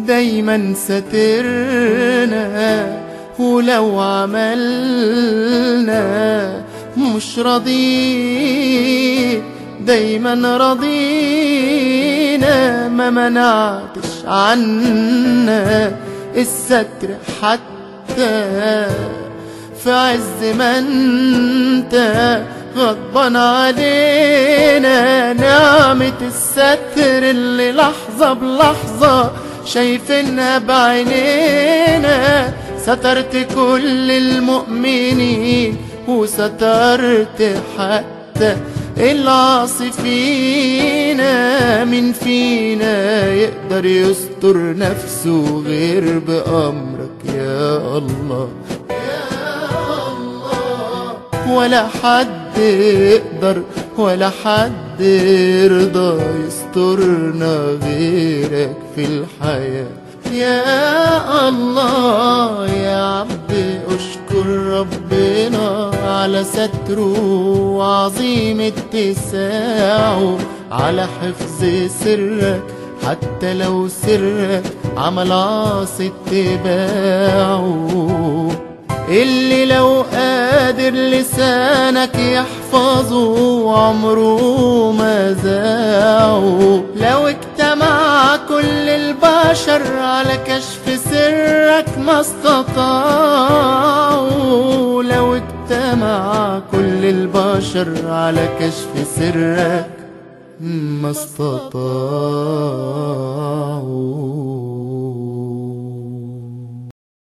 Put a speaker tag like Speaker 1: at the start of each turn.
Speaker 1: دايما ساترنا، ولو عملنا مش راضي دايما رضينا. ما منعتش عنا الستر حتى في عز ما انت غضبان علينا. نعمة الستر اللي لحظة بلحظة شايفينها بعينينا. سترت كل المؤمنين وسترت حتى العاصي فينا. مين فينا يقدر يستر نفسه غير بأمرك يا الله ولا حد يقدر ولا حد يرضى يسترنا غيرك في الحياة يا الله. يا عبد اشكر ربنا على ستره وعظيم اتساعه، على حفظ سرك حتى لو سرك عمل عاصي اتباعه. اللي لو قادر لسانك يحفظه عمره ما زاعه. لو اجتمع كل البشر على كشف سرك ما استطاعوا. لو اجتمع كل البشر على كشف سرك ما استطاعوا.